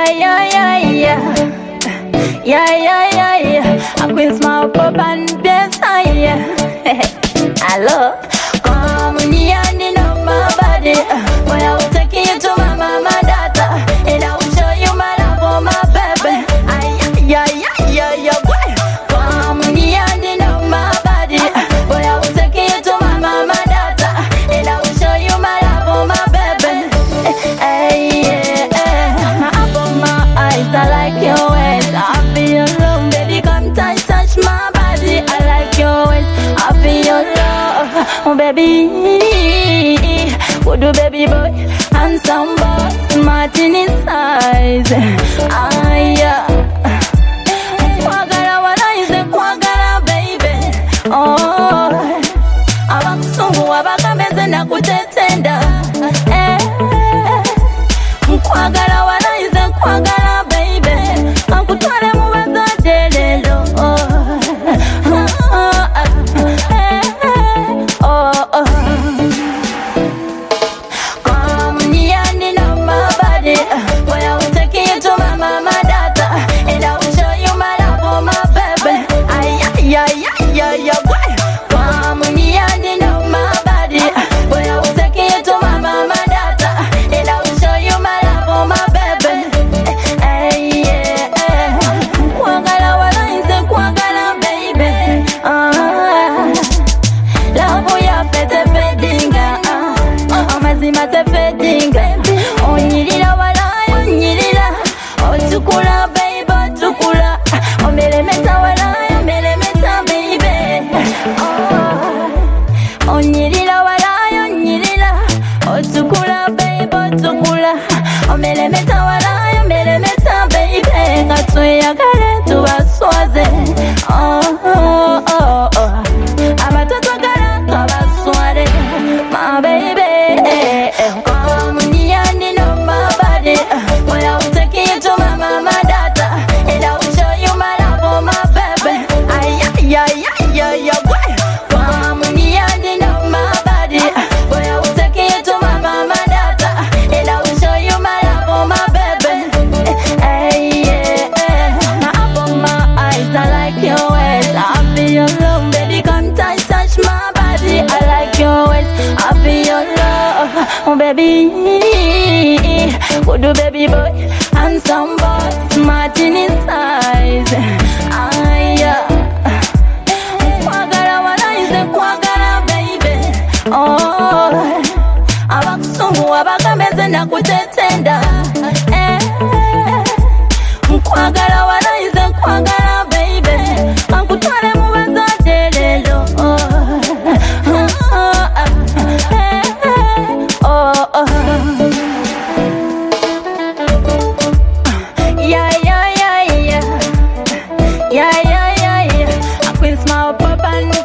Yeah, yeah, yeah, yeah. Yeah, yeah, yeah, yeah. I queen smile pop and dance, yeah. Hello. Come here and know my body. Boy, I will take you to my mama data. And I will show you my love for my baby. Yeah, yeah, yeah, yeah, boy. Come here and know my body. Boy, I will take you to my mama data. And I will show you my love for my baby. Hey, yeah. My apple, my eyes, I like your ways. I feel alone, baby, come touch my body. I like your ways, I feel your love. Oh, baby, would you, baby boy, handsome boy, smart in his eyes. Yeah. Kwagala wanaize kwagala, baby. Oh, abakusungu abakameze na kutetenda. Kwagala wanaize kwagala, baby. Kankutwale mu bazadde lelo. Come near and know my body. Boy, I will take you to my mama data. And I will show you my love for my baby. Yeah, yeah, yeah, yeah, boy. Come near and know my body. Boy, I will take you to my mama data. And I will show you my love for my baby. Hey, yeah. Kwagala wanaize kwagala, baby. Love ya pete pedinga. Amazima te pedinga. Onyirira walayo onyirira. Otukula, baby, otukula. Omelemeta walayo omelemeta, baby. Onyirira walayo onyirira. Otukula, baby, otukula. Omelemeta walayo omelemeta, baby. Katweyagale tubaswaze. Abatotwagala kabaswale, my baby. Come near and know my body. Boy, I will take you to my mama data. And I will show you my love for my baby. Yeah, yeah, yeah, yeah, boy. Come near and know my body. Boy, I will take you to my mama data. And I will show you my love for my baby. Hey, yeah. My apple, my eyes, I like your ways. I feel your love, baby, come touch my body. I like your ways, I feel your love. Oh, baby, would you, baby boy, handsome boy, smart in his eyes. Yeah. Kwagala wanaize kwagala, baby. Oh, abakusungu abakameze na kutetenda. Kwagala wanaize kwagala, baby. Kankutwale mu bazadde lelo. Yeah, yeah, yeah, yeah. Yeah, yeah, yeah, yeah. I queen smile pop and